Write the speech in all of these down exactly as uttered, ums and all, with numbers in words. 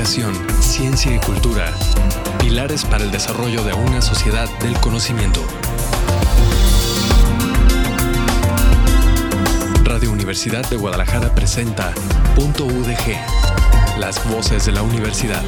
Investigación, ciencia y cultura. Pilares para el desarrollo de una sociedad del conocimiento. Radio Universidad de Guadalajara presenta Punto U D G, las voces de la universidad.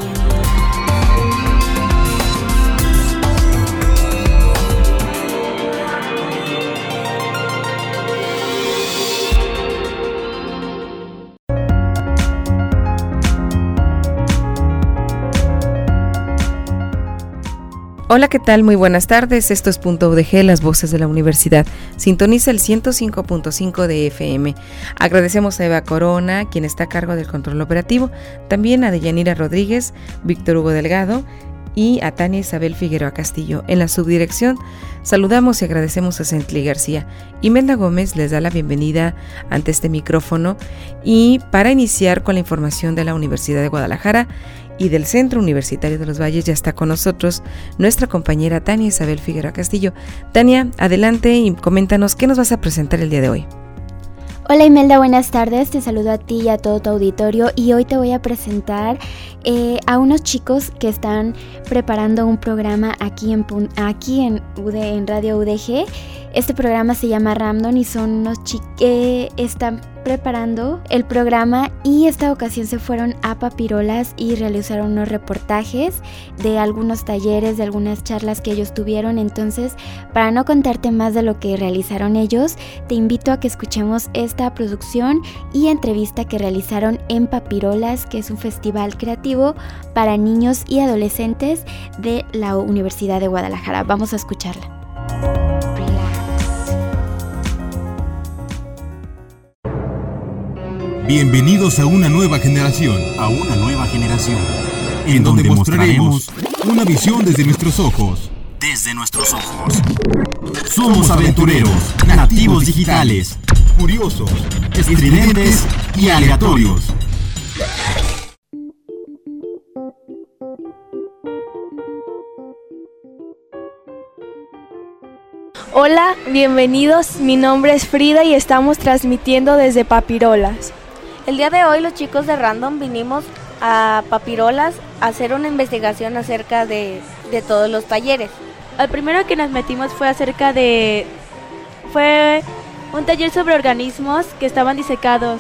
Hola, ¿qué tal? Muy buenas tardes. Esto es Punto U D G, las voces de la universidad. Sintoniza el ciento cinco punto cinco de F M. Agradecemos a Eva Corona, quien está a cargo del control operativo, también a Deyanira Rodríguez, Víctor Hugo Delgado y a Tania Isabel Figueroa Castillo. En la subdirección, saludamos y agradecemos a Centli García. Imelda Gómez les da la bienvenida ante este micrófono y para iniciar con la información de la Universidad de Guadalajara y del Centro Universitario de los Valles, ya está con nosotros nuestra compañera Tania Isabel Figueroa Castillo. Tania, adelante y coméntanos qué nos vas a presentar el día de hoy. Hola Imelda, buenas tardes, te saludo a ti y a todo tu auditorio y hoy te voy a presentar eh, a unos chicos que están preparando un programa aquí en, aquí en, U D, en Radio U D G. Este programa se llama Ramdon y son unos chicos que están preparando el programa y esta ocasión se fueron a Papirolas y realizaron unos reportajes de algunos talleres, de algunas charlas que ellos tuvieron. Entonces, para no contarte más de lo que realizaron ellos, te invito a que escuchemos esta producción y entrevista que realizaron en Papirolas, que es un festival creativo para niños y adolescentes de la Universidad de Guadalajara. Vamos a escucharla. Bienvenidos a una nueva generación, a una nueva generación, en, en donde, donde mostraremos una visión desde nuestros ojos. Desde nuestros ojos. Somos aventureros, nativos digitales, curiosos, estridentes y aleatorios. Hola, bienvenidos. Mi nombre es Frida y estamos transmitiendo desde Papirolas. El día de hoy los chicos de Random vinimos a Papirolas a hacer una investigación acerca de, de todos los talleres. El primero que nos metimos fue acerca de... fue un taller sobre organismos que estaban disecados.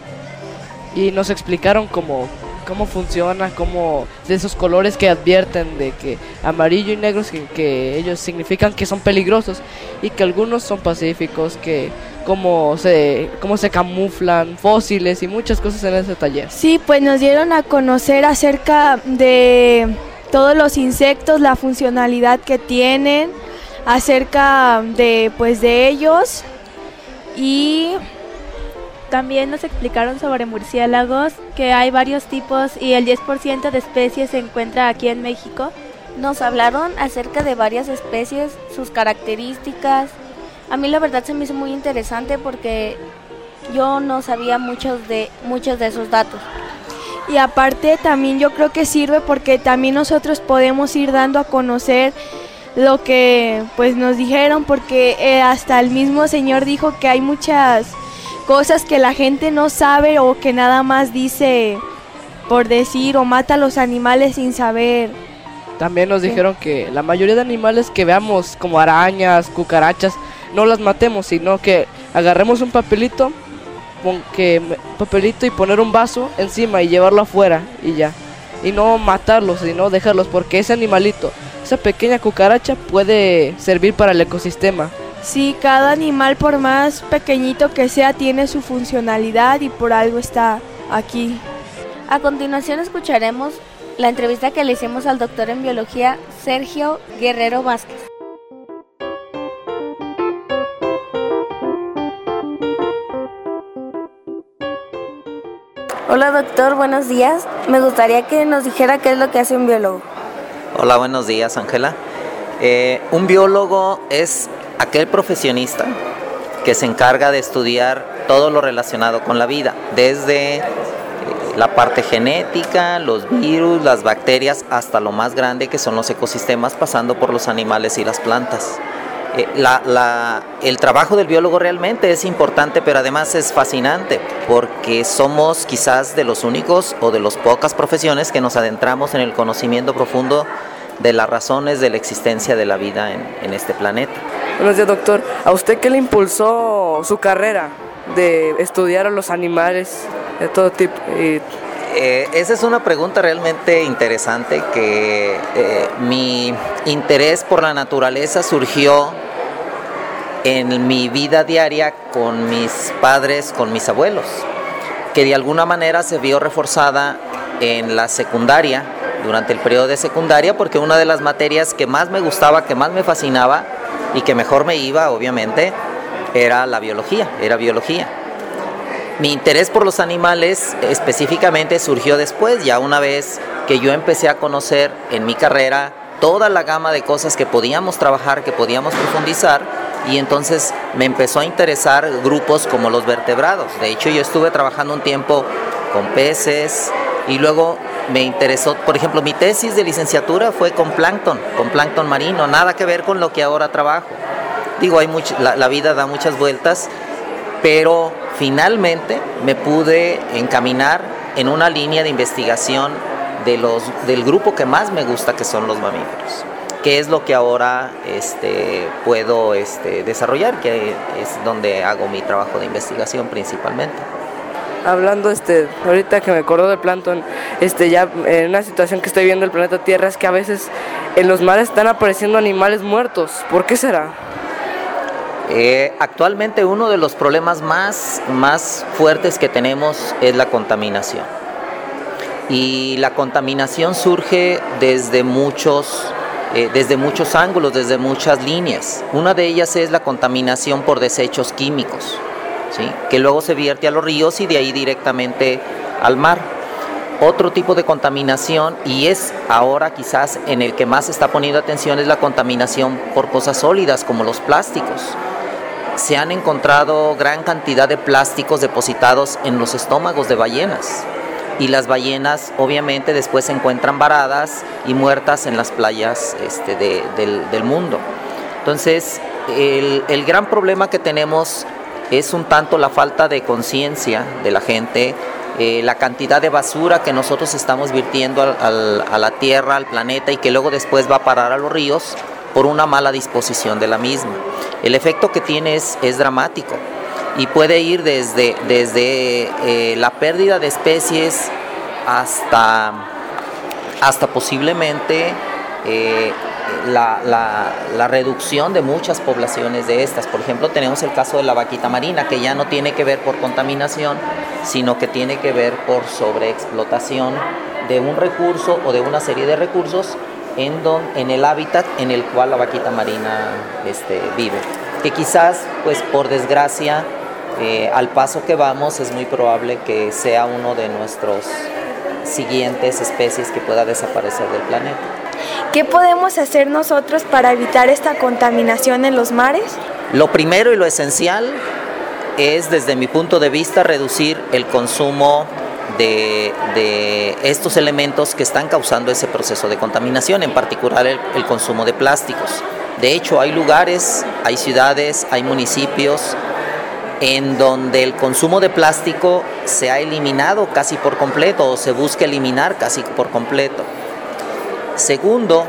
Y nos explicaron cómo, cómo funciona, cómo de esos colores que advierten de que amarillo y negro que, que ellos significan que son peligrosos y que algunos son pacíficos, que cómo se, cómo se camuflan, fósiles y muchas cosas en ese taller. Sí, pues nos dieron a conocer acerca de todos los insectos, la funcionalidad que tienen, acerca de pues de ellos, y también nos explicaron sobre murciélagos, que hay varios tipos y el diez por ciento de especies se encuentra aquí en México. Nos hablaron acerca de varias especies, sus características. A mí la verdad se me hizo muy interesante porque yo no sabía muchos de, muchos de esos datos. Y aparte también yo creo que sirve porque también nosotros podemos ir dando a conocer lo que pues nos dijeron, porque eh, hasta el mismo señor dijo que hay muchas cosas que la gente no sabe o que nada más dice por decir o mata a los animales sin saber. También nos ¿Qué? dijeron que la mayoría de animales que veamos como arañas, cucarachas, no las matemos, sino que agarremos un papelito, pon, que, papelito y poner un vaso encima y llevarlo afuera y ya. Y no matarlos, sino dejarlos, porque ese animalito, esa pequeña cucaracha puede servir para el ecosistema. Sí, cada animal, por más pequeñito que sea, tiene su funcionalidad y por algo está aquí. A continuación escucharemos la entrevista que le hicimos al doctor en biología Sergio Guerrero Vázquez. Hola doctor, buenos días. Me gustaría que nos dijera qué es lo que hace un biólogo. Hola, buenos días, Ángela. Eh, un biólogo es aquel profesionista que se encarga de estudiar todo lo relacionado con la vida, desde la parte genética, los virus, las bacterias, hasta lo más grande que son los ecosistemas, pasando por los animales y las plantas. Eh, la, la, el trabajo del biólogo realmente es importante, pero además es fascinante, porque somos quizás de los únicos o de las pocas profesiones que nos adentramos en el conocimiento profundo de las razones de la existencia de la vida en, en este planeta. Buenos días, doctor. ¿A usted qué le impulsó su carrera de estudiar a los animales de todo tipo? Y... Eh, esa es una pregunta realmente interesante, que eh, mi interés por la naturaleza surgió en mi vida diaria con mis padres, con mis abuelos, que de alguna manera se vio reforzada en la secundaria, durante el periodo de secundaria, porque una de las materias que más me gustaba, que más me fascinaba y que mejor me iba, obviamente, era la biología, era biología. Mi interés por los animales específicamente surgió después, ya una vez que yo empecé a conocer en mi carrera toda la gama de cosas que podíamos trabajar, que podíamos profundizar, y entonces me empezó a interesar grupos como los vertebrados. De hecho, yo estuve trabajando un tiempo con peces y luego me interesó, por ejemplo, mi tesis de licenciatura fue con plancton, con plancton marino, nada que ver con lo que ahora trabajo. Digo, hay much, la, la vida da muchas vueltas, pero finalmente me pude encaminar en una línea de investigación de los, del grupo que más me gusta, que son los mamíferos, que es lo que ahora este, puedo este, desarrollar, que es donde hago mi trabajo de investigación principalmente. Hablando, este, ahorita que me acuerdo del plancton, este, ya en una situación que estoy viendo el planeta Tierra es que a veces en los mares están apareciendo animales muertos. ¿Por qué será? Eh, actualmente uno de los problemas más, más fuertes que tenemos es la contaminación. Y la contaminación surge desde muchos, eh, desde muchos ángulos, desde muchas líneas. Una de ellas es la contaminación por desechos químicos, ¿sí?, que luego se vierte a los ríos y de ahí directamente al mar. Otro tipo de contaminación, y es ahora quizás en el que más se está poniendo atención, es la contaminación por cosas sólidas como los plásticos. Se han encontrado gran cantidad de plásticos depositados en los estómagos de ballenas, y las ballenas obviamente después se encuentran varadas y muertas en las playas este, de, del, del mundo. Entonces, el, el gran problema que tenemos es un tanto la falta de conciencia de la gente, eh, la cantidad de basura que nosotros estamos virtiendo al, al, a la tierra, al planeta, y que luego después va a parar a los ríos por una mala disposición de la misma. El efecto que tiene es, es dramático y puede ir desde, desde eh, la pérdida de especies hasta, hasta posiblemente eh, la, la, la reducción de muchas poblaciones de estas. Por ejemplo, tenemos el caso de la vaquita marina, que ya no tiene que ver por contaminación, sino que tiene que ver por sobreexplotación de un recurso o de una serie de recursos en, don, en el hábitat en el cual la vaquita marina este, vive. Que quizás, pues por desgracia, eh, al paso que vamos, es muy probable que sea uno de nuestros siguientes especies que pueda desaparecer del planeta. ¿Qué podemos hacer nosotros para evitar esta contaminación en los mares? Lo primero y lo esencial es, desde mi punto de vista, reducir el consumo de, de estos elementos que están causando ese proceso de contaminación, en particular el, el consumo de plásticos. De hecho, hay lugares, hay ciudades, hay municipios en donde el consumo de plástico se ha eliminado casi por completo, o se busca eliminar casi por completo. Segundo,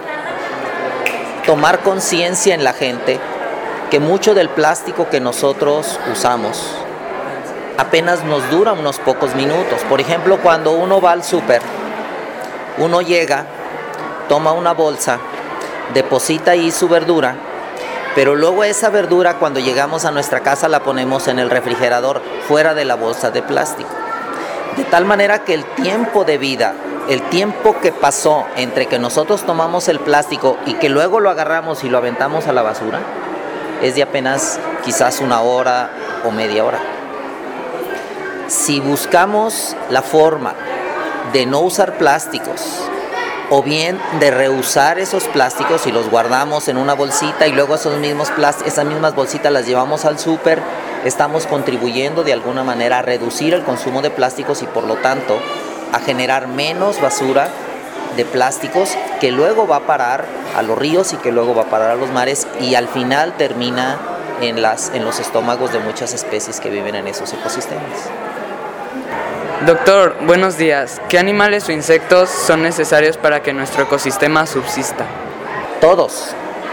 tomar conciencia en la gente que mucho del plástico que nosotros usamos apenas nos dura unos pocos minutos. Por ejemplo, cuando uno va al súper, uno llega, toma una bolsa, deposita ahí su verdura, pero luego esa verdura, cuando llegamos a nuestra casa, la ponemos en el refrigerador, fuera de la bolsa de plástico. De tal manera que el tiempo de vida, el tiempo que pasó entre que nosotros tomamos el plástico y que luego lo agarramos y lo aventamos a la basura, es de apenas quizás una hora o media hora. Si buscamos la forma de no usar plásticos, o bien de reusar esos plásticos y los guardamos en una bolsita y luego esos mismos plast- esas mismas bolsitas las llevamos al súper, estamos contribuyendo de alguna manera a reducir el consumo de plásticos y por lo tanto a generar menos basura de plásticos que luego va a parar a los ríos y que luego va a parar a los mares y al final termina en, las, en los estómagos de muchas especies que viven en esos ecosistemas. Doctor, buenos días. ¿Qué animales o insectos son necesarios para que nuestro ecosistema subsista? Todos.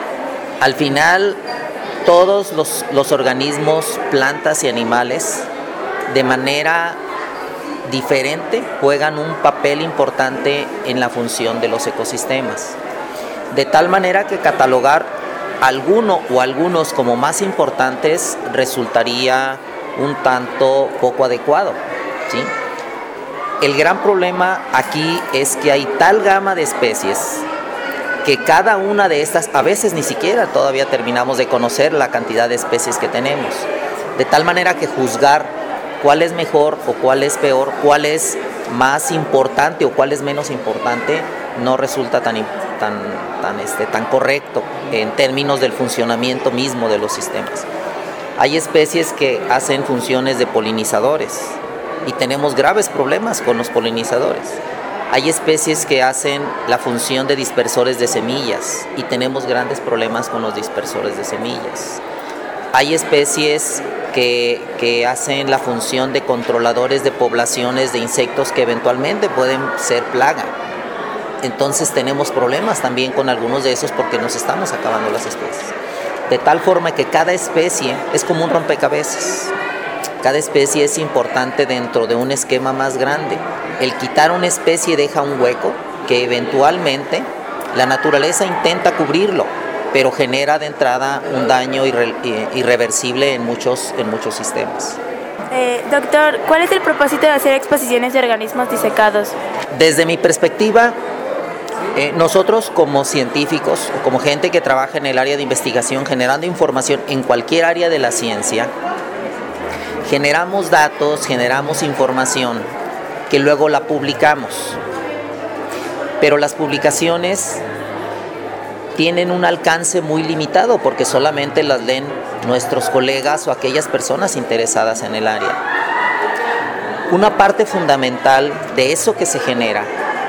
Al final, todos los, los organismos, plantas y animales, de manera diferente, juegan un papel importante en la función de los ecosistemas. De tal manera que catalogar alguno o algunos como más importantes resultaría un tanto poco adecuado, ¿sí? El gran problema aquí es que hay tal gama de especies que cada una de estas, a veces ni siquiera todavía terminamos de conocer la cantidad de especies que tenemos, de tal manera que juzgar cuál es mejor o cuál es peor, cuál es más importante o cuál es menos importante, no resulta tan, tan, tan, este, tan correcto en términos del funcionamiento mismo de los sistemas. Hay especies que hacen funciones de polinizadores y tenemos graves problemas con los polinizadores. Hay especies que hacen la función de dispersores de semillas y tenemos grandes problemas con los dispersores de semillas. Hay especies que, que hacen la función de controladores de poblaciones de insectos que eventualmente pueden ser plaga. Entonces tenemos problemas también con algunos de esos porque nos estamos acabando las especies. De tal forma que cada especie es como un rompecabezas. Cada especie es importante dentro de un esquema más grande. El quitar una especie deja un hueco que eventualmente la naturaleza intenta cubrirlo, pero genera de entrada un daño irre, irreversible en muchos, en muchos sistemas. Eh, doctor, ¿cuál es el propósito de hacer exposiciones de organismos disecados? Desde mi perspectiva, eh, nosotros como científicos o como gente que trabaja en el área de investigación generando información en cualquier área de la ciencia, generamos datos, generamos información que luego la publicamos. Pero las publicaciones tienen un alcance muy limitado porque solamente las leen nuestros colegas o aquellas personas interesadas en el área. Una parte fundamental de eso que se genera,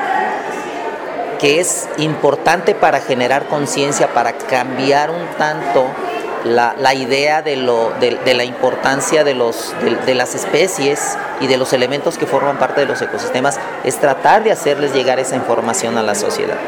que es importante para generar conciencia, para cambiar un tanto La, la idea de, lo, de, de la importancia de, los, de, de las especies y de los elementos que forman parte de los ecosistemas, es tratar de hacerles llegar esa información a la sociedad.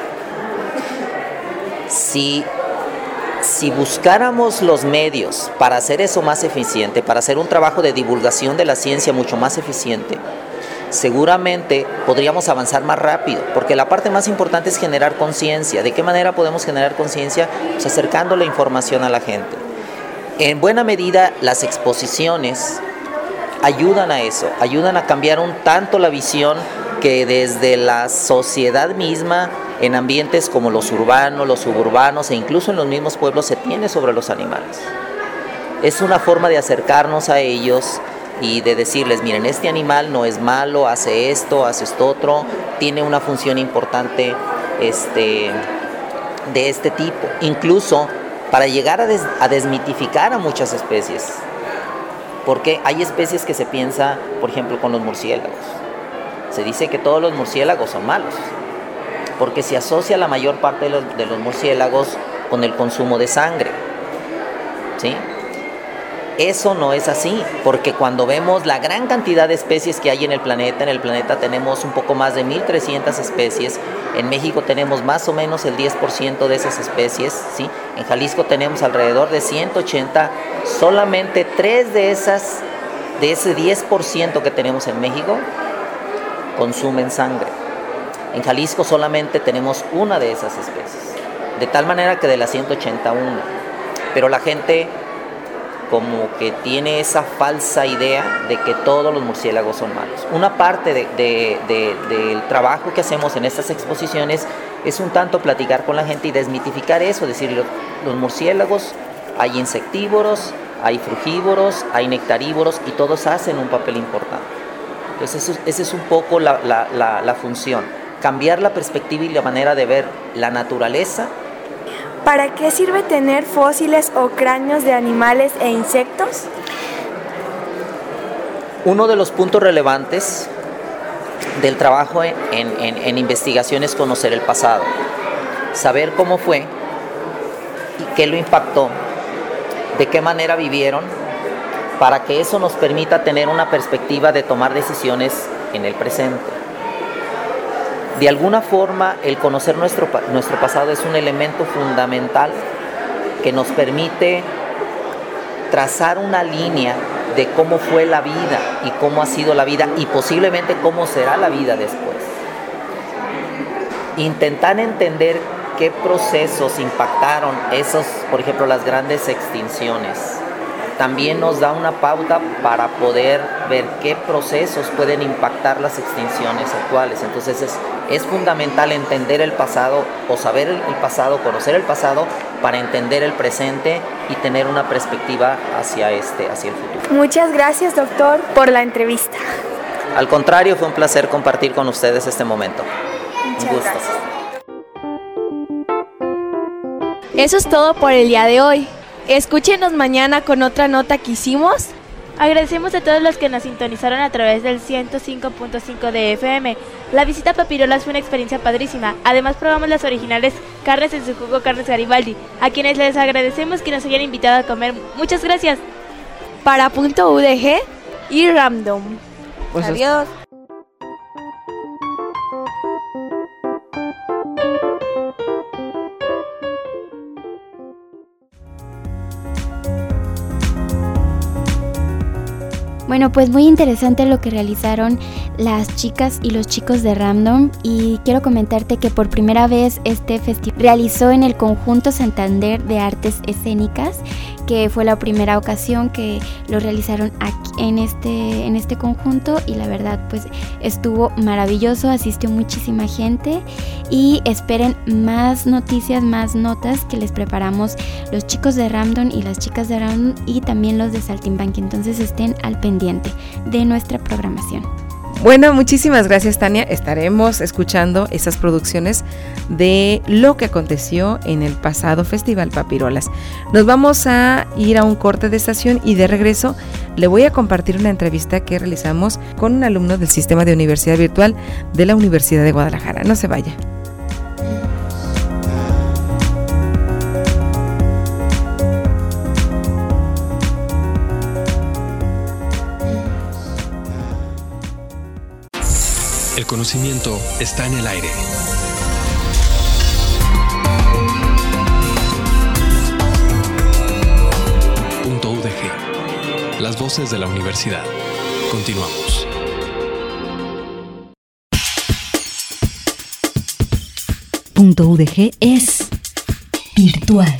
Si, si buscáramos los medios para hacer eso más eficiente, para hacer un trabajo de divulgación de la ciencia mucho más eficiente, seguramente podríamos avanzar más rápido, porque la parte más importante es generar conciencia. ¿De qué manera podemos generar conciencia? Pues acercando la información a la gente. En buena medida, las exposiciones ayudan a eso, ayudan a cambiar un tanto la visión que desde la sociedad misma, en ambientes como los urbanos, los suburbanos e incluso en los mismos pueblos se tiene sobre los animales. Es una forma de acercarnos a ellos y de decirles, miren, este animal no es malo, hace esto, hace esto otro, tiene una función importante este, de este tipo. Incluso para llegar a, des, a desmitificar a muchas especies. Porque hay especies que se piensa, por ejemplo, con los murciélagos. Se dice que todos los murciélagos son malos, porque se asocia la mayor parte de los, de los murciélagos con el consumo de sangre, ¿sí? Eso no es así, porque cuando vemos la gran cantidad de especies que hay en el planeta, en el planeta tenemos un poco más de mil trescientas especies, en México tenemos más o menos el diez por ciento de esas especies, ¿sí? En Jalisco tenemos alrededor de ciento ochenta, solamente tres de esas, de ese diez por ciento que tenemos en México, consumen sangre. En Jalisco solamente tenemos una de esas especies, de tal manera que de las ciento ochenta, una. Pero la gente como que tiene esa falsa idea de que todos los murciélagos son malos. Una parte de, de, de, del trabajo que hacemos en estas exposiciones es un tanto platicar con la gente y desmitificar eso, decir, los, los murciélagos, hay insectívoros, hay frugívoros, hay nectarívoros y todos hacen un papel importante. Entonces esa eso es un poco la, la, la, la función, cambiar la perspectiva y la manera de ver la naturaleza. ¿Para qué sirve tener fósiles o cráneos de animales e insectos? Uno de los puntos relevantes del trabajo en, en, en investigación es conocer el pasado, saber cómo fue qué lo impactó, de qué manera vivieron, para que eso nos permita tener una perspectiva de tomar decisiones en el presente. De alguna forma, el conocer nuestro, nuestro pasado es un elemento fundamental que nos permite trazar una línea de cómo fue la vida y cómo ha sido la vida y posiblemente cómo será la vida después. Intentar entender qué procesos impactaron esos, por ejemplo, las grandes extinciones, también nos da una pauta para poder ver qué procesos pueden impactar las extinciones actuales. Entonces es, es fundamental entender el pasado o saber el, el pasado, conocer el pasado para entender el presente y tener una perspectiva hacia, este, hacia el futuro. Muchas gracias, doctor, por la entrevista. Al contrario, fue un placer compartir con ustedes este momento. Muchas un gusto. Gracias. Eso es todo por el día de hoy. Escúchenos mañana con otra nota que hicimos. Agradecemos a todos los que nos sintonizaron a través del ciento cinco punto cinco de F M. La visita a Papirolas fue una experiencia padrísima. Además probamos las originales carnes en su jugo, carnes Garibaldi, a quienes les agradecemos que nos hayan invitado a comer. Muchas gracias. Para Punto U D G y Random. Pues Adiós. Bueno, pues muy interesante lo que realizaron las chicas y los chicos de Random, y quiero comentarte que por primera vez este festival realizó en el Conjunto Santander de Artes Escénicas, que fue la primera ocasión que lo realizaron aquí en este, en este conjunto, y la verdad pues estuvo maravilloso, asistió muchísima gente, y esperen más noticias, más notas que les preparamos los chicos de Random y las chicas de Random y también los de Saltimbanqui, entonces estén al pendiente de nuestra programación. Bueno, muchísimas gracias, Tania. Estaremos escuchando esas producciones de lo que aconteció en el pasado Festival Papirolas. Nos vamos a ir a un corte de estación y de regreso le voy a compartir una entrevista que realizamos con un alumno del Sistema de Universidad Virtual de la Universidad de Guadalajara. No se vaya. El conocimiento está en el aire. Punto U D G. Las voces de la universidad. Continuamos. Punto U D G es virtual.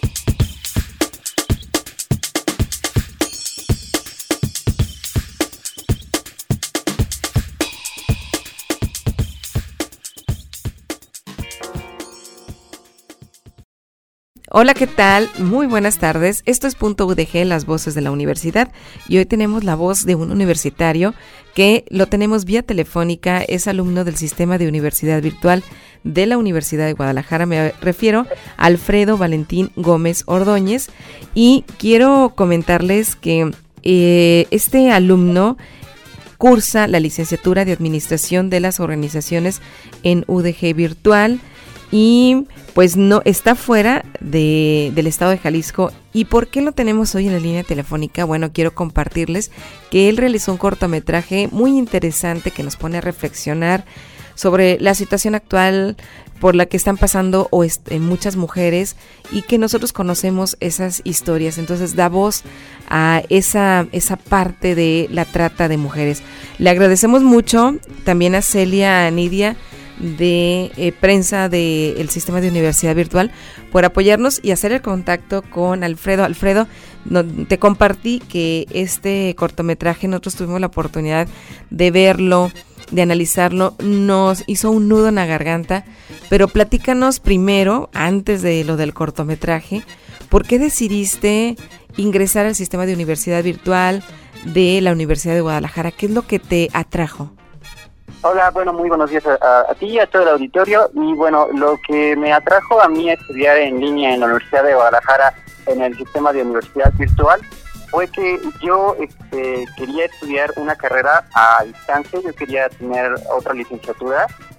Hola, ¿qué tal? Muy buenas tardes. Esto es Punto U D G, las voces de la universidad, y hoy tenemos la voz de un universitario que lo tenemos vía telefónica, es alumno del Sistema de Universidad Virtual de la Universidad de Guadalajara. Me refiero a Alfredo Valentín Gómez Ordóñez, y quiero comentarles que eh, este alumno cursa la licenciatura de Administración de las Organizaciones en U D G Virtual, y pues no está fuera de, del estado de Jalisco. ¿Y por qué lo tenemos hoy en la línea telefónica? Bueno, quiero compartirles que él realizó un cortometraje muy interesante que nos pone a reflexionar sobre la situación actual por la que están pasando o est- muchas mujeres, y que nosotros conocemos esas historias. Entonces da voz a esa, esa parte de la trata de mujeres. Le agradecemos mucho también a Celia Nidia de eh, prensa del Sistema de Universidad Virtual por apoyarnos y hacer el contacto con Alfredo. Alfredo, no, te compartí que este cortometraje nosotros tuvimos la oportunidad de verlo, de analizarlo, nos hizo un nudo en la garganta, pero platícanos primero, antes de lo del cortometraje, ¿por qué decidiste ingresar al Sistema de Universidad Virtual de la Universidad de Guadalajara? ¿Qué es lo que te atrajo? Hola, bueno, muy buenos días a, a ti y a todo el auditorio. Y bueno, lo que me atrajo a mí a estudiar en línea en la Universidad de Guadalajara en el Sistema de Universidad Virtual fue que yo este, quería estudiar una carrera a distancia. Yo quería tener otra licenciatura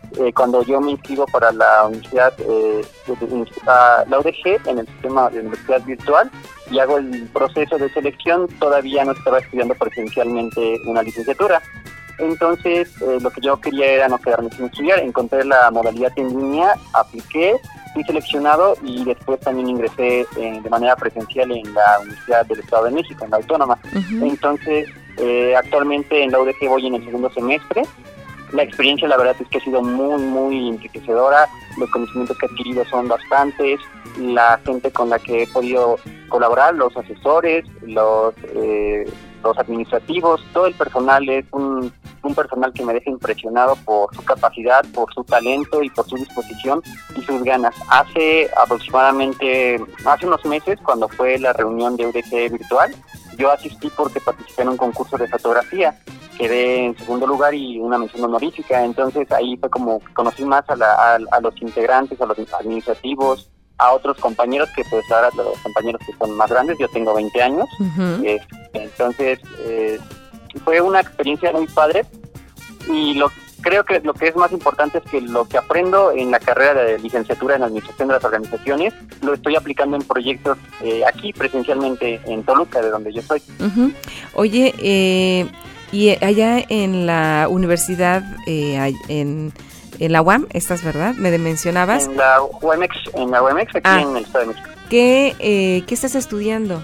eh, cuando yo me inscribo para la universidad, eh, la U D G en el sistema de universidad virtual y hago el proceso de selección, todavía no estaba estudiando presencialmente una licenciatura. Entonces, eh, lo que yo quería era no quedarme sin estudiar. Encontré la modalidad en línea, apliqué, fui seleccionado y después también ingresé eh, de manera presencial en la Universidad del Estado de México, en la Autónoma. Uh-huh. Entonces, eh, actualmente en la U D G voy en el segundo semestre. La experiencia, la verdad, es que ha sido muy, muy enriquecedora. Los conocimientos que he adquirido son bastantes. La gente con la que he podido colaborar, los asesores, los... Eh, los administrativos, todo el personal es un, un personal que me deja impresionado por su capacidad, por su talento y por su disposición y sus ganas. Hace aproximadamente, hace unos meses, cuando fue la reunión de U D G virtual, yo asistí porque participé en un concurso de fotografía, quedé en segundo lugar y una mención honorífica. Entonces ahí fue como conocí más a, la, a, a los integrantes, a los administrativos, a otros compañeros que pues ahora los compañeros que son más grandes, yo tengo veinte años, uh-huh. eh, entonces eh, fue una experiencia muy padre y lo creo que lo que es más importante es que lo que aprendo en la carrera de licenciatura en Administración de las Organizaciones lo estoy aplicando en proyectos eh, aquí presencialmente en Toluca, de donde yo soy. Uh-huh. Oye, eh, y allá en la universidad, eh, en... En la U A M, ¿estás verdad? ¿Me mencionabas? En la U A M X, en la U A M X aquí ah, en el Estado de México. ¿Qué, eh, ¿Qué estás estudiando?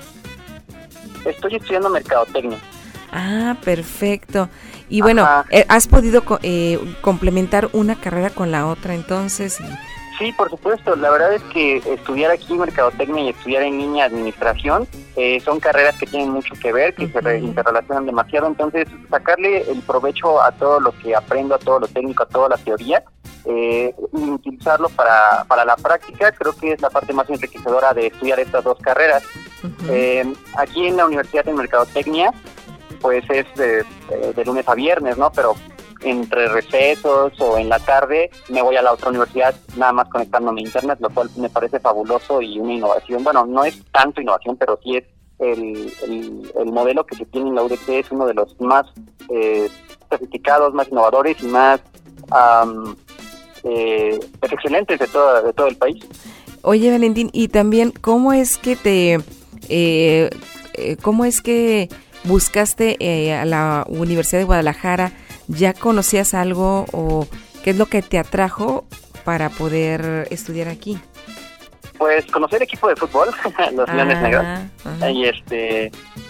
Estoy estudiando mercadotecnia. Ah, perfecto. Y Ajá. bueno, eh, ¿has podido eh, complementar una carrera con la otra entonces? Y... Sí, por supuesto. La verdad es que estudiar aquí mercadotecnia y estudiar en línea administración eh, son carreras que tienen mucho que ver, que uh-huh. se re- interrelacionan demasiado. Entonces, sacarle el provecho a todo lo que aprendo, a todo lo técnico, a toda la teoría, eh, y utilizarlo para, para la práctica, creo que es la parte más enriquecedora de estudiar estas dos carreras. Uh-huh. Eh, aquí en la Universidad de Mercadotecnia, pues es de, de, de lunes a viernes, ¿no? Pero entre recesos o en la tarde me voy a la otra universidad nada más conectándome a internet, lo cual me parece fabuloso y una innovación. Bueno, no es tanto innovación, pero sí es el, el, el modelo que se tiene en la U D G, es uno de los más eh, sofisticados, más innovadores y más um, eh, excelentes de todo, de todo el país. Oye, Valentín, y también, ¿cómo es que te... Eh, eh, cómo es que buscaste eh, a la Universidad de Guadalajara? ¿Ya conocías algo o qué es lo que te atrajo para poder estudiar aquí? Pues conocer el equipo de fútbol, los ah, Leones Negros. Ajá. Y este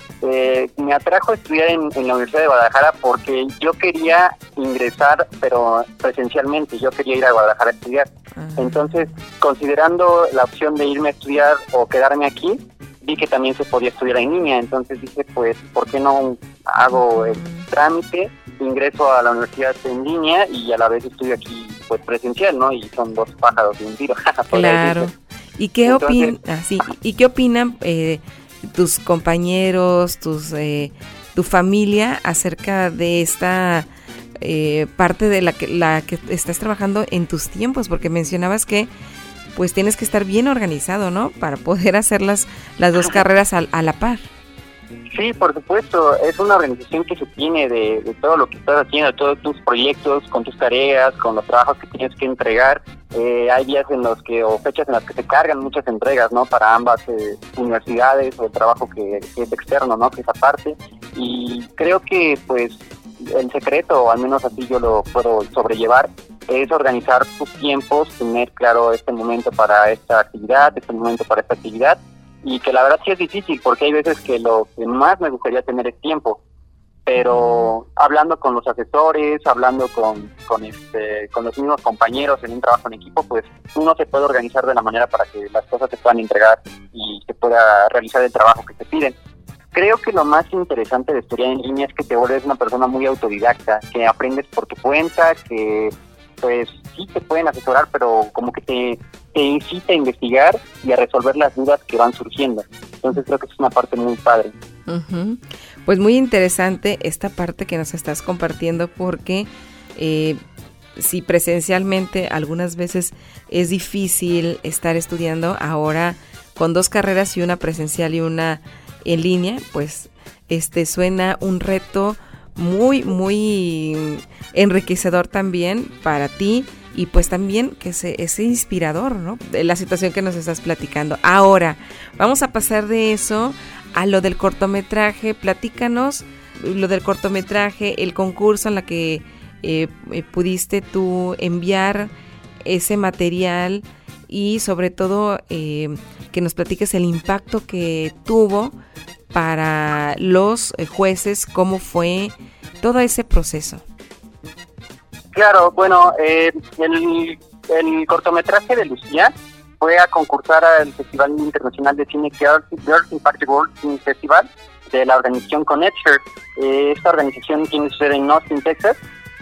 eh, me atrajo estudiar en, en la Universidad de Guadalajara porque yo quería ingresar, pero presencialmente, yo quería ir a Guadalajara a estudiar. Ajá. Entonces, considerando la opción de irme a estudiar o quedarme aquí, vi que también se podía estudiar en línea. Entonces dije, pues, ¿por qué no hago el trámite? Ingreso a la universidad en línea y a la vez estudio aquí pues presencial, ¿no? Y son dos pájaros de un tiro. Claro. ¿Y qué Entonces, opin ah, sí. ¿Y qué opinan eh, tus compañeros, tus eh, tu familia acerca de esta eh, parte de la que la que estás trabajando en tus tiempos? Porque mencionabas que pues tienes que estar bien organizado, ¿no? Para poder hacer las las dos carreras a, a la par. Sí, por supuesto, es una organización que se tiene de, de todo lo que estás haciendo, de todos tus proyectos, con tus tareas, con los trabajos que tienes que entregar. Eh, hay días en los que, o fechas en las que se cargan muchas entregas, ¿no? Para ambas eh, universidades, o el trabajo que, que es externo, ¿no? Que es aparte. Y creo que, pues, el secreto, o al menos así yo lo puedo sobrellevar, es organizar tus tiempos, tener claro este momento para esta actividad, este momento para esta actividad. Y que la verdad sí es difícil, porque hay veces que lo que más me gustaría tener es tiempo, pero hablando con los asesores, hablando con con este con los mismos compañeros en un trabajo en equipo, pues uno se puede organizar de la manera para que las cosas se puedan entregar y se pueda realizar el trabajo que te piden. Creo que lo más interesante de estudiar en línea es que te vuelves una persona muy autodidacta, que aprendes por tu cuenta, que pues sí te pueden asesorar, pero como que te, te incita a investigar y a resolver las dudas que van surgiendo. Entonces creo que es una parte muy padre. Uh-huh. Pues muy interesante esta parte que nos estás compartiendo, porque eh, si presencialmente algunas veces es difícil estar estudiando, ahora con dos carreras y una presencial y una en línea, pues este suena un reto muy, muy enriquecedor también para ti y pues también que se, es inspirador, ¿no? De la situación que nos estás platicando. Ahora, vamos a pasar de eso a lo del cortometraje. Platícanos lo del cortometraje, el concurso en la que eh, eh, pudiste tú enviar ese material y sobre todo eh, que nos platiques el impacto que tuvo para los eh, jueces, cómo fue todo ese proceso. Claro, bueno, eh, el, el cortometraje de Lucía fue a concursar al Festival Internacional de Cine Girls, Girls Impact World Film Festival de la organización Connector. Eh, esta organización tiene su sede en Austin, Texas,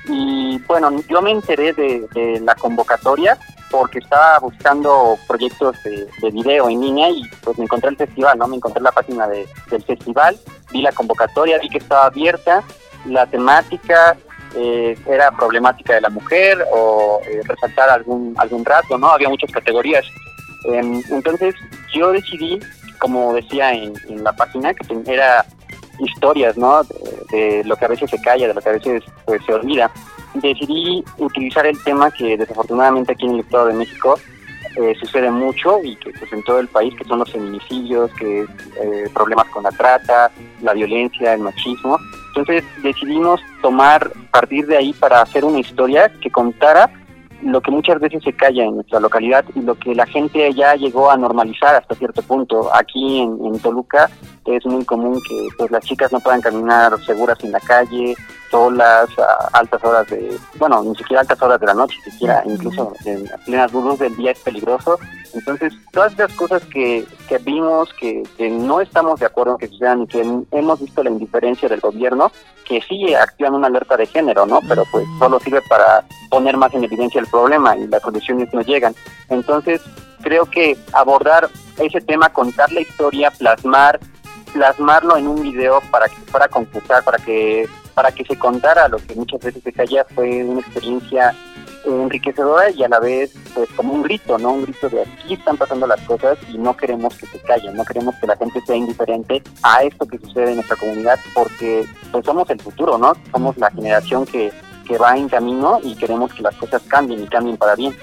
y bueno, yo me enteré de, de la convocatoria porque estaba buscando proyectos de, de video en línea y pues me encontré el festival, ¿no? Me encontré la página de, del festival, vi la convocatoria, vi que estaba abierta, la temática eh, era problemática de la mujer o eh, resaltar algún algún rasgo, ¿no? Había muchas categorías. Eh, entonces yo decidí, como decía en, en la página, que era historias, ¿no? De, de lo que a veces se calla, de lo que a veces pues se olvida. Decidí utilizar el tema que desafortunadamente aquí en el Estado de México eh, sucede mucho y que pues en todo el país, que son los feminicidios, que eh, problemas con la trata, la violencia, el machismo. Entonces decidimos tomar, partir de ahí para hacer una historia que contara lo que muchas veces se calla en nuestra localidad y lo que la gente ya llegó a normalizar hasta cierto punto. Aquí en, en Toluca es muy común que pues las chicas no puedan caminar seguras en la calle, solas, a altas horas de, bueno, ni siquiera altas horas de la noche, siquiera incluso en plenas luz del día es peligroso. Entonces, todas esas cosas que, que vimos, que, que no estamos de acuerdo en que sean y que hemos visto la indiferencia del gobierno, que sí activan una alerta de género, ¿no? Pero pues solo sirve para poner más en evidencia el problema y las soluciones no llegan. Entonces, creo que abordar ese tema, contar la historia, plasmar, plasmarlo en un video para que fuera concursar, para que para que se contara lo que muchas veces se calla, fue una experiencia enriquecedora y a la vez pues como un grito, ¿no? Un grito de aquí están pasando las cosas y no queremos que se callen, no queremos que la gente sea indiferente a esto que sucede en nuestra comunidad, porque pues somos el futuro, ¿no? Somos la generación que, que va en camino y queremos que las cosas cambien y cambien para bien.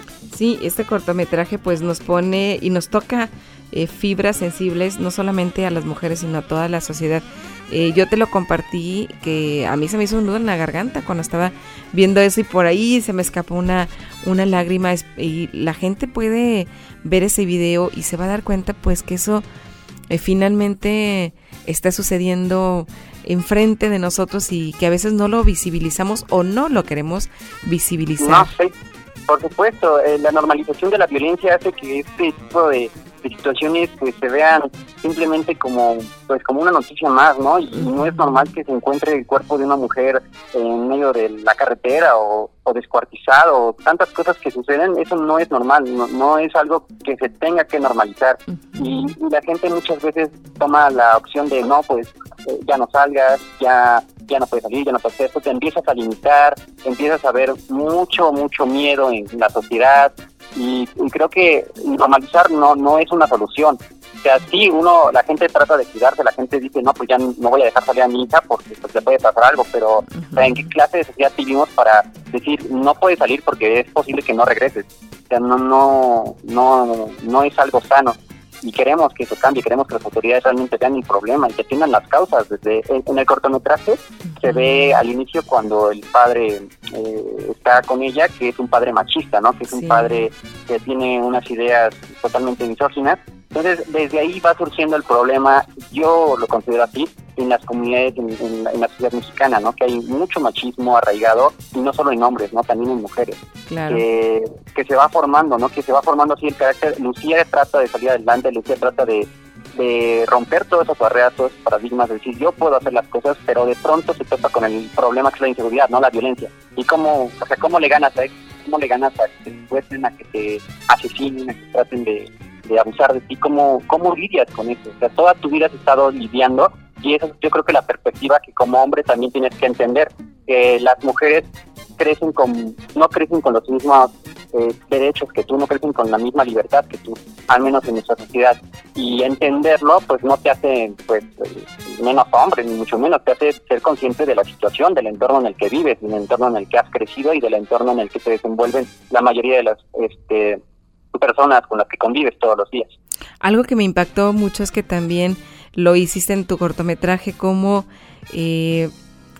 Sí, este cortometraje pues nos pone y nos toca eh, fibras sensibles no solamente a las mujeres sino a toda la sociedad. Eh, yo te lo compartí, que a mí se me hizo un nudo en la garganta cuando estaba viendo eso y por ahí se me escapó una, una lágrima y la gente puede ver ese video y se va a dar cuenta pues que eso eh, finalmente está sucediendo enfrente de nosotros y que a veces no lo visibilizamos o no lo queremos visibilizar. No, sí, por supuesto, eh, la normalización de la violencia hace que este tipo de de situaciones pues se vean simplemente como pues como una noticia más, ¿no? Y no es normal que se encuentre el cuerpo de una mujer en medio de la carretera o, o descuartizado, o tantas cosas que suceden. Eso no es normal, no, no es algo que se tenga que normalizar. Y, y la gente muchas veces toma la opción de no, pues eh, ya no salgas, ya ya no puedes salir, ya no puedes hacer esto, te empiezas a limitar, empiezas a ver mucho, mucho miedo en la sociedad. Y, y creo que normalizar no no es una solución. O sea, sí, uno, la gente trata de cuidarse, la gente dice, no, pues ya no voy a dejar salir a mi hija porque pues, le puede pasar algo, pero uh-huh. O sea, ¿en qué clase de sociedad vivimos para decir, no puedes salir porque es posible que no regreses? O sea, no, no, no, no es algo sano. Y queremos que eso cambie, queremos que las autoridades realmente vean el problema y que atiendan las causas. Desde en el cortometraje uh-huh. Se ve al inicio cuando el padre eh, está con ella, que es un padre machista, ¿no? Que es sí. un padre que tiene unas ideas totalmente misóginas. Entonces, desde ahí va surgiendo el problema, yo lo considero así, en las comunidades, en, en, en la sociedad mexicana, ¿no? Que hay mucho machismo arraigado, y no solo en hombres, ¿no? También en mujeres. Claro. Que, que se va formando, ¿no? Que se va formando así el carácter. Lucía trata de salir adelante, Lucía trata de, de romper todas esas barreras, todos esos paradigmas, de decir, yo puedo hacer las cosas, pero de pronto se topa con el problema que es la inseguridad, ¿no? La violencia. Y cómo, o sea, cómo le ganas a eso, cómo le ganas a que te secuestren, a que te asesinen, a que traten de... de abusar de ti, ¿cómo, cómo lidias con eso? O sea, toda tu vida has estado lidiando y eso yo creo que la perspectiva que como hombre también tienes que entender, que las mujeres crecen con, no crecen con los mismos eh, derechos que tú, no crecen con la misma libertad que tú, al menos en nuestra sociedad, y entenderlo pues no te hace pues menos hombre, ni mucho menos, te hace ser consciente de la situación, del entorno en el que vives, del entorno en el que has crecido y del entorno en el que se desenvuelven la mayoría de las este, personas con las que convives todos los días. Algo que me impactó mucho es que también lo hiciste en tu cortometraje, como eh,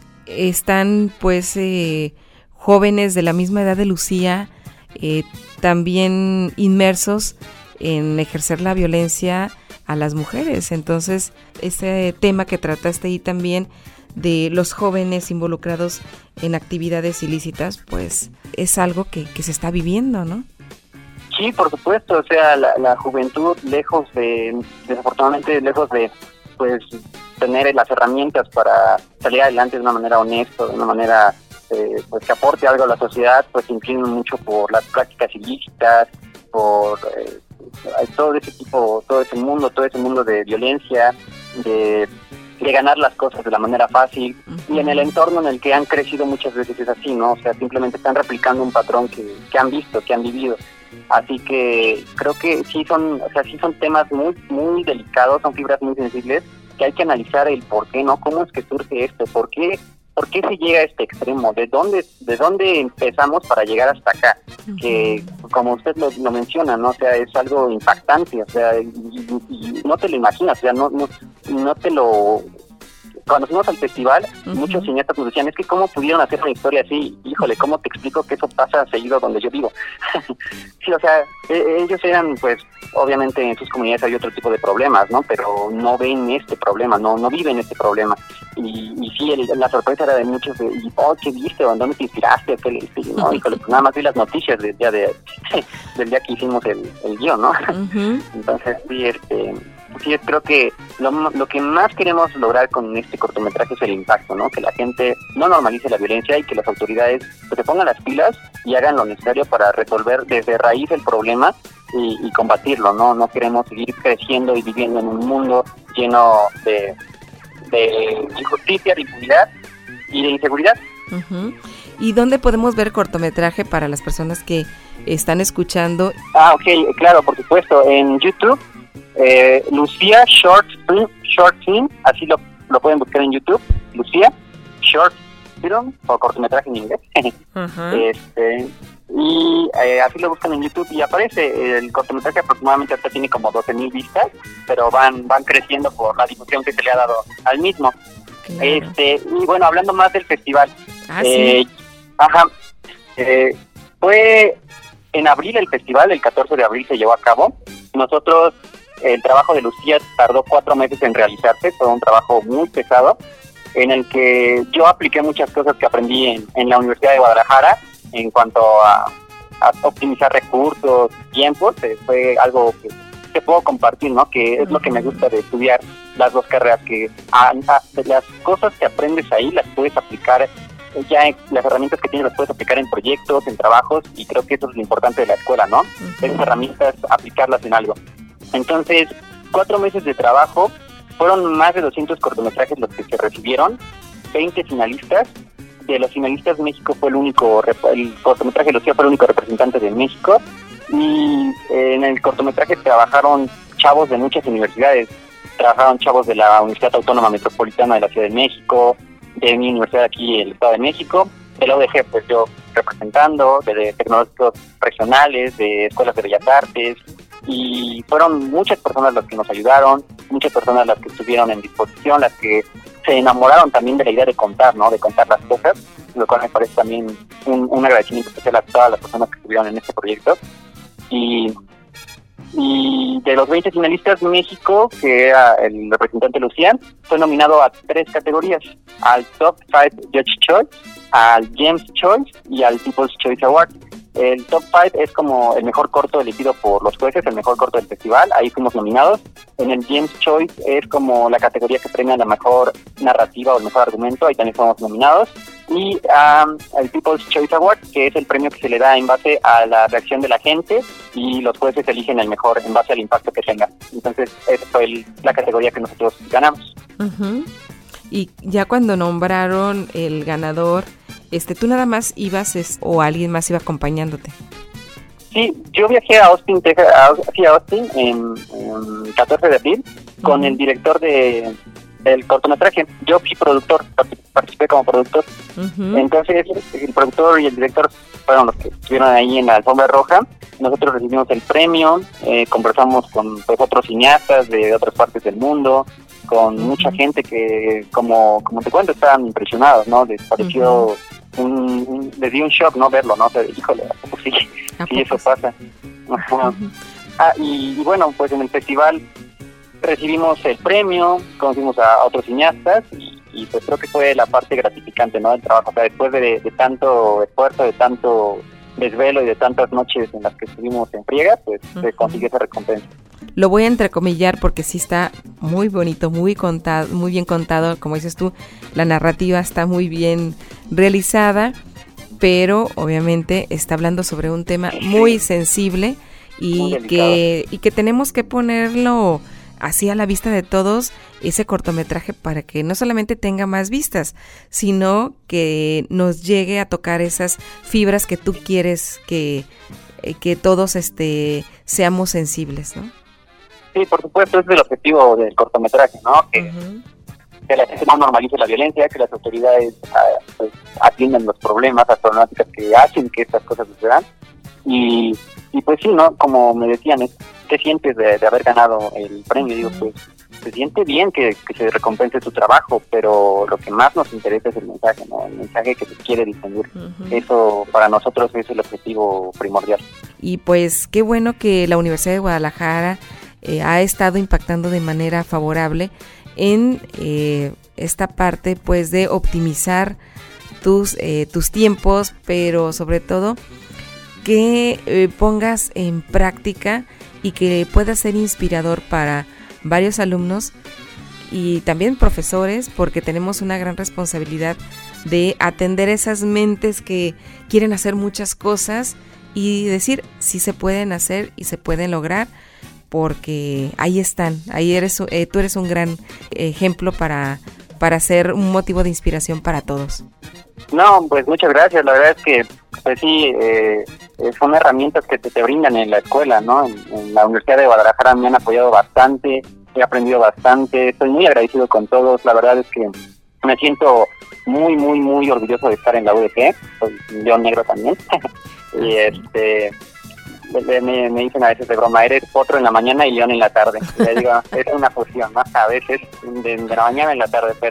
están pues eh, jóvenes de la misma edad de Lucía, eh, también inmersos en ejercer la violencia a las mujeres. Entonces, ese tema que trataste ahí también de los jóvenes involucrados en actividades ilícitas, pues es algo que, que se está viviendo, ¿no? Sí, por supuesto, o sea, la, la juventud, lejos de, desafortunadamente, lejos de, pues, tener las herramientas para salir adelante de una manera honesta, de una manera, eh, pues, que aporte algo a la sociedad, pues, se inclinan mucho por las prácticas ilícitas, por eh, todo ese tipo, todo ese mundo, todo ese mundo de violencia, de, de ganar las cosas de la manera fácil, uh-huh. y en el entorno en el que han crecido muchas veces es así, ¿no? O sea, simplemente están replicando un patrón que, que han visto, que han vivido. Así que creo que sí son, o sea, sí son temas muy, muy delicados, son fibras muy sensibles, que hay que analizar el por qué, ¿no? ¿Cómo es que surge esto? ¿Por qué, por qué se llega a este extremo? ¿De dónde, de dónde empezamos para llegar hasta acá? Uh-huh. Que, como usted lo, lo menciona, ¿no? O sea, es algo impactante, o sea, y, y, y no te lo imaginas, o sea, no, no, no te lo... Cuando fuimos al festival, uh-huh. muchos cineastas nos decían, es que cómo pudieron hacer una historia así, híjole, ¿cómo te explico que eso pasa seguido donde yo vivo? Sí, o sea, e- ellos eran, pues, obviamente en sus comunidades hay otro tipo de problemas, ¿no? Pero no ven este problema, no no viven este problema. Y, y sí, el, la sorpresa era de muchos, de, y, oh, ¿qué viste? ¿O dónde te inspiraste? ¿Qué leíste? No, híjole, pues nada más vi las noticias del día, de, del día que hicimos el, el guión, ¿no? Uh-huh. Entonces, sí, este... Sí, creo que lo, lo que más queremos lograr con este cortometraje es el impacto, ¿no? Que la gente no normalice la violencia y que las autoridades pues, se pongan las pilas y hagan lo necesario para resolver desde raíz el problema y, y combatirlo, ¿no? No queremos seguir creciendo y viviendo en un mundo lleno de, de injusticia, de impunidad y de inseguridad. Uh-huh. ¿Y dónde podemos ver cortometraje para las personas que están escuchando? Ah, ok, claro, por supuesto, en YouTube. Eh, Lucía Short Film, Short Film, así lo, lo pueden buscar en YouTube, Lucía Short Film, o cortometraje en inglés. Uh-huh. este y eh, así lo buscan en YouTube y aparece. El cortometraje aproximadamente hasta tiene como doce mil vistas, pero van van creciendo por la difusión que se le ha dado al mismo. Claro. Este y bueno, hablando más del festival, ah, eh, ¿sí? ajá, eh, fue en abril el festival, el catorce de abril se llevó a cabo. Nosotros El trabajo de Lucía tardó cuatro meses en realizarse, fue un trabajo muy pesado, en el que yo apliqué muchas cosas que aprendí en, en la Universidad de Guadalajara, en cuanto a, a optimizar recursos, tiempos, eh, fue algo que, que puedo compartir, ¿no? Que es lo que me gusta de estudiar las dos carreras, que a, a, las cosas que aprendes ahí las puedes aplicar, ya en, las herramientas que tienes las puedes aplicar en proyectos, en trabajos, y creo que eso es lo importante de la escuela, ¿no? Uh-huh. Esas herramientas, aplicarlas en algo. Entonces, cuatro meses de trabajo, fueron más de doscientos cortometrajes los que se recibieron, veinte finalistas. De los finalistas, México fue el único, el cortometraje de Lucía fue el único representante de México, y en el cortometraje trabajaron chavos de muchas universidades. Trabajaron chavos de la Universidad Autónoma Metropolitana de la Ciudad de México, de mi universidad aquí en el Estado de México, de la U D G, pues yo representando, de, de tecnológicos regionales, de escuelas de bellas artes, y fueron muchas personas las que nos ayudaron, muchas personas las que estuvieron en disposición, las que se enamoraron también de la idea de contar, ¿no? De contar las cosas, lo cual me parece también un, un agradecimiento especial a todas las personas que estuvieron en este proyecto. Y, y de los veinte finalistas, México, que era el representante Lucía, fue nominado a tres categorías: al Top cinco Judge Choice, al James Choice y al People's Choice Award. El Top cinco es como el mejor corto elegido por los jueces, el mejor corto del festival, ahí fuimos nominados. En el James Choice es como la categoría que premia la mejor narrativa o el mejor argumento, ahí también fuimos nominados. Y um, el People's Choice Award, que es el premio que se le da en base a la reacción de la gente, y los jueces eligen el mejor en base al impacto que tenga. Entonces, esa fue el, la categoría que nosotros ganamos. Uh-huh. Y ya cuando nombraron el ganador, este, ¿tú nada más ibas es, o alguien más iba acompañándote? Sí, yo viajé a Austin, Texas, a, sí, a Austin en, en catorce de abril, uh-huh, con el director de, del cortometraje. Yo fui productor, participé como productor. Uh-huh. Entonces el productor y el director fueron los que estuvieron ahí en la alfombra roja. Nosotros recibimos el premio, eh, conversamos con pues, otros cineastas de otras partes del mundo, con uh-huh. mucha gente que, como como te cuento, estaban impresionados, ¿no? Les pareció, uh-huh. un, un, les dio un shock, ¿no? Verlo, ¿no? O sea, híjole, pues sí, sí, eso pasa. Ajá. Uh-huh. Ah, y, y bueno, pues en el festival recibimos el premio, conocimos a otros cineastas y, y pues creo que fue la parte gratificante, ¿no? Del trabajo, o sea, después de, de tanto esfuerzo, de tanto desvelo y de tantas noches en las que estuvimos en friega, pues uh-huh. se consiguió esa recompensa. Lo voy a entrecomillar porque sí está muy bonito, muy contado, muy bien contado, como dices tú, la narrativa está muy bien realizada, pero obviamente está hablando sobre un tema muy sensible y que y que tenemos que ponerlo así a la vista de todos, ese cortometraje, para que no solamente tenga más vistas, sino que nos llegue a tocar esas fibras que tú quieres que, que todos este seamos sensibles, ¿no? Sí, por supuesto, ese es el objetivo del cortometraje, ¿no? Que, uh-huh. que la gente no normalice la violencia, que las autoridades uh, pues, atiendan los problemas, las problemáticas que hacen que estas cosas sucedan. Y, y pues sí, ¿no? Como me decían, es, ¿qué sientes de, de haber ganado el premio? Digo, pues se siente bien que, que se recompense tu trabajo, pero lo que más nos interesa es el mensaje, ¿no? El mensaje que se quiere difundir. Uh-huh. Eso para nosotros es el objetivo primordial. Y pues qué bueno que la Universidad de Guadalajara eh, ha estado impactando de manera favorable en eh, esta parte, pues, de optimizar tus, eh, tus tiempos, pero sobre todo que eh, pongas en práctica y que pueda ser inspirador para varios alumnos y también profesores, porque tenemos una gran responsabilidad de atender esas mentes que quieren hacer muchas cosas y decir si se pueden hacer y se pueden lograr, porque ahí están, ahí eres, eh, tú eres un gran ejemplo para, para ser un motivo de inspiración para todos. No, pues muchas gracias, la verdad es que pues sí, eh, son herramientas que te, te brindan en la escuela, ¿no? En, en la Universidad de Guadalajara me han apoyado bastante, he aprendido bastante, estoy muy agradecido con todos, la verdad es que me siento muy, muy, muy orgulloso de estar en la U D G, soy león negro también, y este... Me, me dicen a veces de broma, eres potro en la mañana y león en la tarde. Y le digo, es una fusión, ¿no? A veces de, de la mañana en la tarde, pero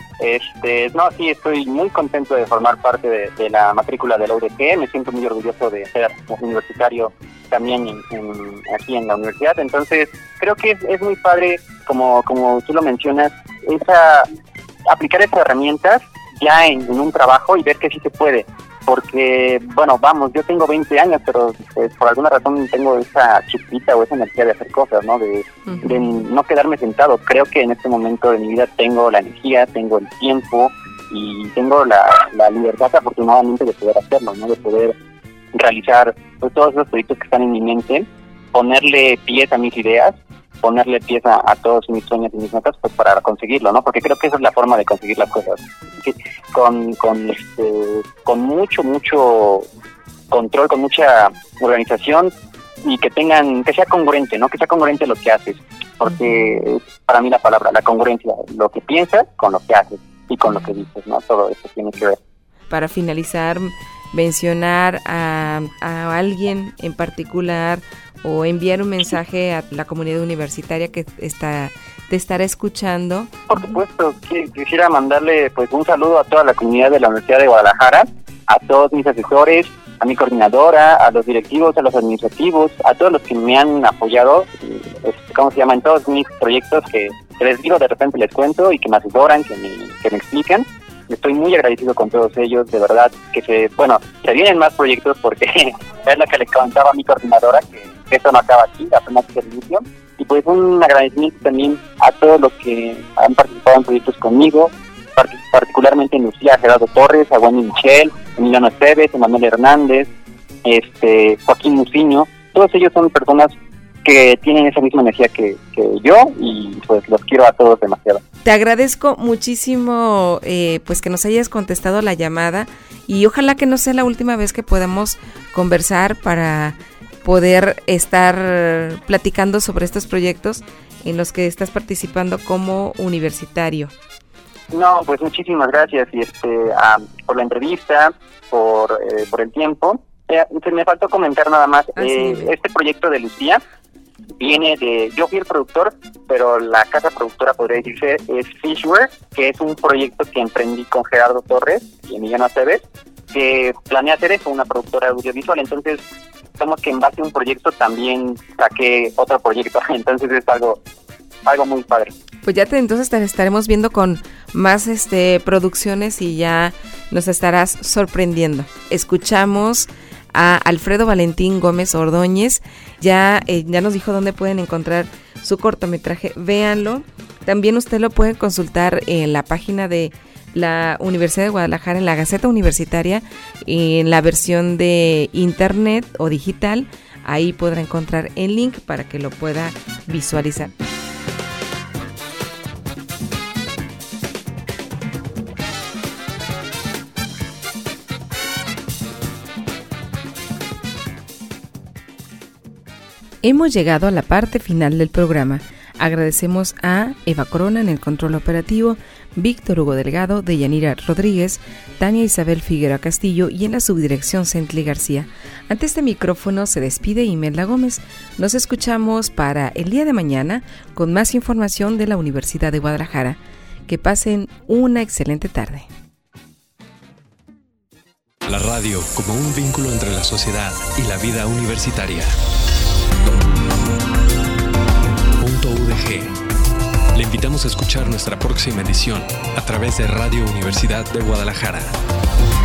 este no, sí, estoy muy contento de formar parte de, de la matrícula de la U D G, me siento muy orgulloso de ser universitario también en, en, aquí en la universidad, entonces creo que es, es muy padre, como, como tú lo mencionas, esa aplicar esas herramientas ya en, en un trabajo y ver que sí se puede. Porque, bueno, vamos, yo tengo veinte años, pero pues, por alguna razón tengo esa chispita o esa energía de hacer cosas, ¿no? De, uh-huh. de no quedarme sentado. Creo que en este momento de mi vida tengo la energía, tengo el tiempo y tengo la, la libertad, afortunadamente, de poder hacerlo, ¿no? De poder realizar pues, todos esos proyectos que están en mi mente, ponerle pies a mis ideas, ponerle pies a, a todos mis sueños y mis metas, pues para conseguirlo, ¿no? Porque creo que esa es la forma de conseguir las cosas. Sí, con con este, con mucho, mucho control, con mucha organización y que tengan, que sea congruente, ¿no? Que sea congruente lo que haces. Porque uh-huh. es para mí la palabra, la congruencia, lo que piensas con lo que haces y con lo que dices, ¿no? Todo eso tiene que ver. Para finalizar, mencionar a, a alguien en particular o enviar un mensaje a la comunidad universitaria que está te estará escuchando. Por supuesto, quisiera mandarle pues un saludo a toda la comunidad de la Universidad de Guadalajara, a todos mis asesores, a mi coordinadora, a los directivos, a los administrativos, a todos los que me han apoyado, ¿cómo se llama? En todos mis proyectos que, que les digo, de repente les cuento y que me asesoran, que me, que me explican. Estoy muy agradecido con todos ellos, de verdad, que se, bueno, se vienen más proyectos porque es lo que le contaba a mi coordinadora, que esto no acaba aquí, apenas es el inicio. Y pues un agradecimiento también a todos los que han participado en proyectos conmigo, particularmente en Lucía Gerardo Torres, a Wendy Michel, Emiliano Esteves, Emanuel Hernández, este Joaquín Muciño. Todos ellos son personas que tienen esa misma energía que, que yo y pues los quiero a todos demasiado. Te agradezco muchísimo eh, pues que nos hayas contestado la llamada y ojalá que no sea la última vez que podamos conversar para poder estar platicando sobre estos proyectos en los que estás participando como universitario. No, pues muchísimas gracias y este ah, por la entrevista, por eh, por el tiempo. Eh, se me faltó comentar nada más, ah, eh, sí. Este proyecto de Lucía viene de, yo fui el productor, pero la casa productora, podría decirse, es Fishware, que es un proyecto que emprendí con Gerardo Torres y Emiliano Aceves, que planea hacer eso, una productora audiovisual. Entonces, somos que en base a un proyecto también saqué otro proyecto, entonces es algo algo muy padre. Pues ya te, entonces te estaremos viendo con más este producciones y ya nos estarás sorprendiendo. Escuchamos a Alfredo Valentín Gómez Ordóñez, ya, eh, ya nos dijo dónde pueden encontrar su cortometraje, véanlo. También usted lo puede consultar en la página de la Universidad de Guadalajara, en la Gaceta Universitaria, en la versión de internet o digital. Ahí podrá encontrar el link para que lo pueda visualizar. Hemos llegado a la parte final del programa. Agradecemos a Eva Corona en el control operativo, Víctor Hugo Delgado, Deyanira Rodríguez, Tania Isabel Figueroa Castillo y en la subdirección Centli García. Ante este micrófono se despide Imelda Gómez. Nos escuchamos para el día de mañana con más información de la Universidad de Guadalajara. Que pasen una excelente tarde. La radio como un vínculo entre la sociedad y la vida universitaria. Punto U D G. Le invitamos a escuchar nuestra próxima edición a través de Radio Universidad de Guadalajara.